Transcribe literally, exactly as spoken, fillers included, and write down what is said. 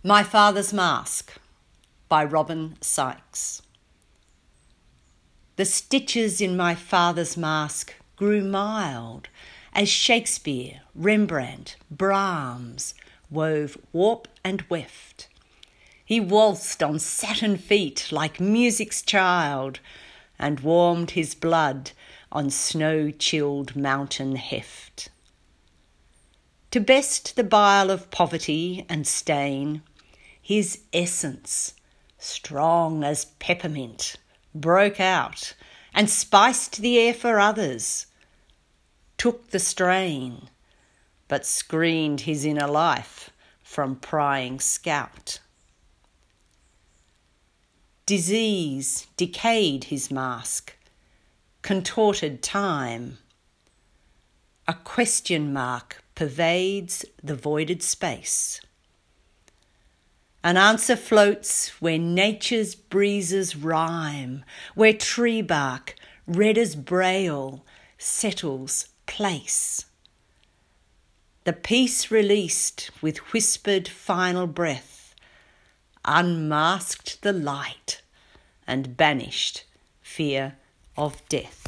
My Father's Mask by Robin Sykes. The stitches in my father's mask grew mild as Shakespeare, Rembrandt, Brahms wove warp and weft. He waltzed on satin feet like music's child and warmed his blood on snow-chilled mountain heft. To best the bile of poverty and stain, his essence, strong as peppermint, broke out and spiced the air for others, took the strain, but screened his inner life from prying scout. Disease decayed his mask, contorted time. A question mark pervades the voided space. An answer floats where nature's breezes rhyme, where tree bark, red as braille, settles place. The peace released with whispered final breath unmasked the light and banished fear of death.